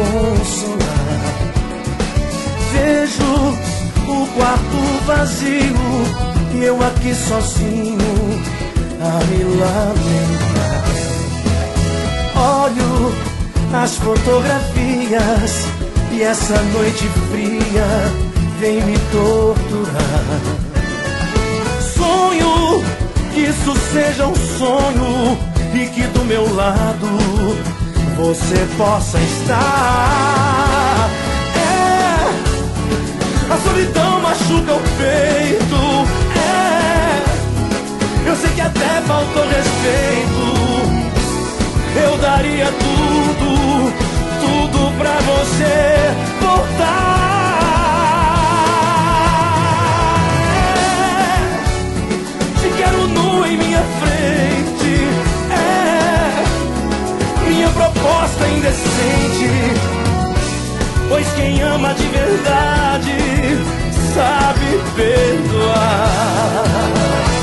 consolar. Vejo o quarto vazio e eu aqui sozinho a me lamentar. Olho as fotografias e essa noite fria vem me torturar. Sonho que isso seja um sonho e que do meu lado você possa estar. A solidão machuca o peito. Eu sei que até faltou respeito. Eu daria tudo, tudo pra você voltar. Te quero nu em minha frente. Minha proposta é indecente, pois quem ama de verdade sabe perdoar.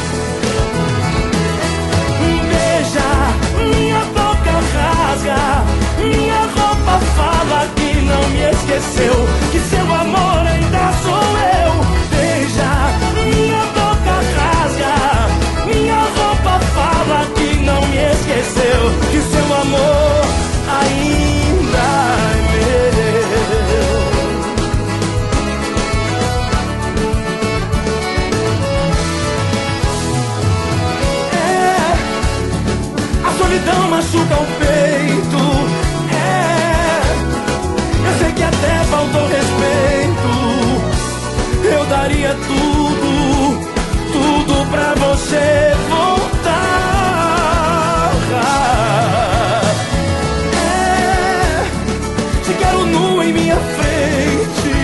Beija, minha boca rasga, minha roupa fala que não me esqueceu, que seu amor ainda sou eu. Beija, minha boca rasga, minha roupa fala que não me esqueceu, que seu amor ainda é meu. A solidão machuca o peito. Eu sei que até faltou respeito. Eu daria tudo, tudo pra você voltar. Te quero nu em minha frente.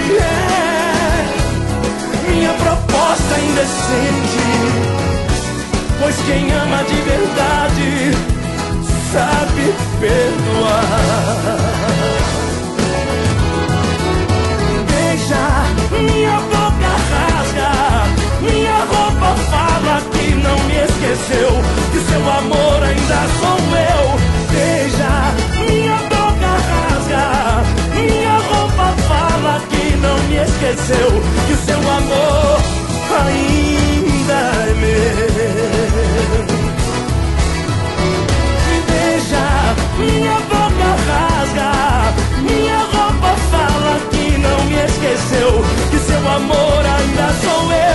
Minha proposta é indecente, pois quem ama de verdade sabe perdoar. Beija, minha boca rasga, minha roupa fala que não me esqueceu, que seu amor ainda sou eu. Beija, minha boca rasga, minha roupa fala que não me esqueceu, que seu amor ainda é meu. Minha boca rasga, minha roupa fala que não me esqueceu, que seu amor ainda sou eu.